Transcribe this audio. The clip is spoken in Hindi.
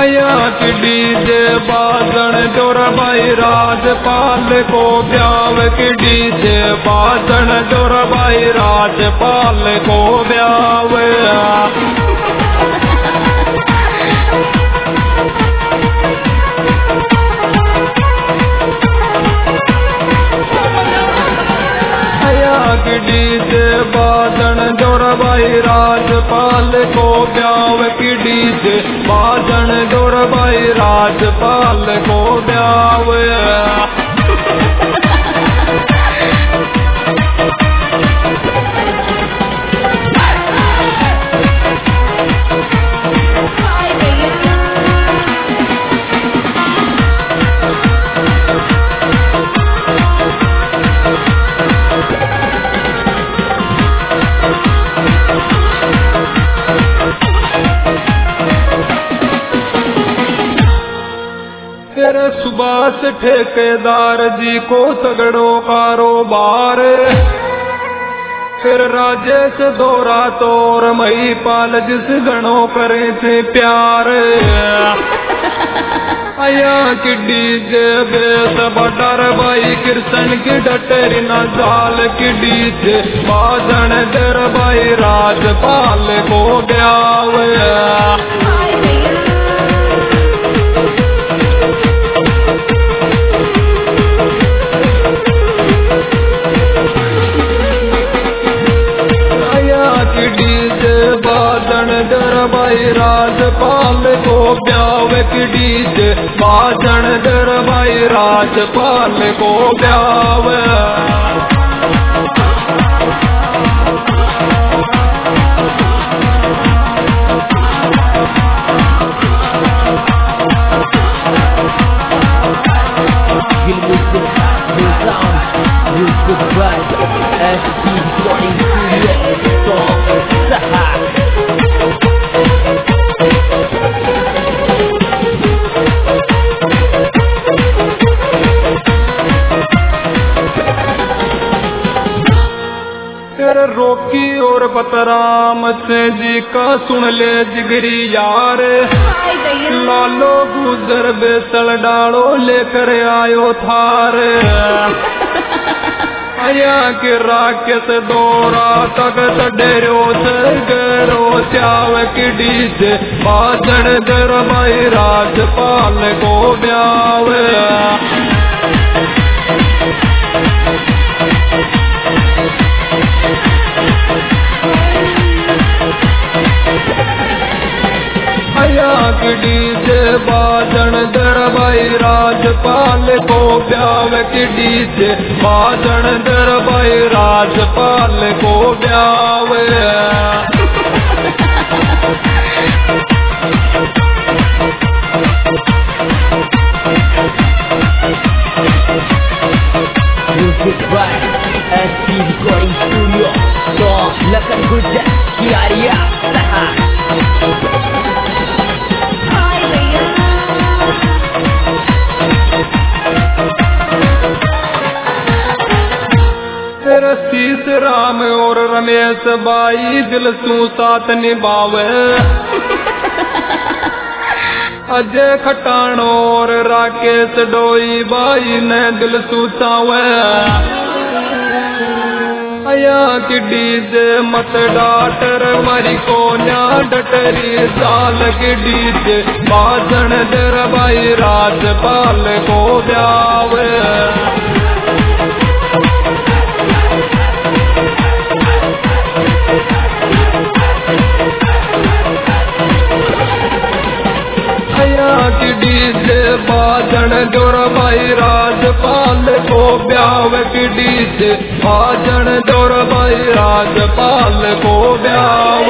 आया कि डीजे बाजन जोर भाई राजपाल को ब्याव की डीजे बाजन जोर भाई राजपाल को ब्याव डीजे बाजन जोर भाई राजपाल को ब्याव की डीजे बाजन जोर भाई राजपाल को ब्याव सुभाष ठेकेदार जी को तगड़ो कारोबार फिर राजेश दोरा तोर मई पाल जिस गणों करे थे प्यार आया कि डीजे बेस बटर भाई कृष्ण की डटरी न जाल की डीजे बाजन दर भाई राजपाल को ब्याव भाई राजपाल को ब्याव की डीजे बाजन दर भाई राजपाल को ब्याव रोकी और बतराम से जी का सुन ले जिगरी यार लालो गुजर बेसल डालो लेकर आयो थार आया के राकेश दोरा तक डेरो से गरो चाव की डीजे बाजन दर भाई राजपाल को ब्याव डीजे बाजन दर भाई राजपाल को ब्याव की डीजे बाजन दर भाई राजपाल को ब्याव शीश राम और रमेश बाई दिल सू साथ निभावे अजय खटाणो और राकेश डोई बाई ने दिल सू चावे आया कि डीजे मत डाटर मरी को न्या डटरी साल की डीजे बाजन दर भाई राजपाल को ब्याव डीजे बाजन जोर भाई राजपाल को ब्याव की डीजे बाजन जोर भाई राजपाल को ब्याव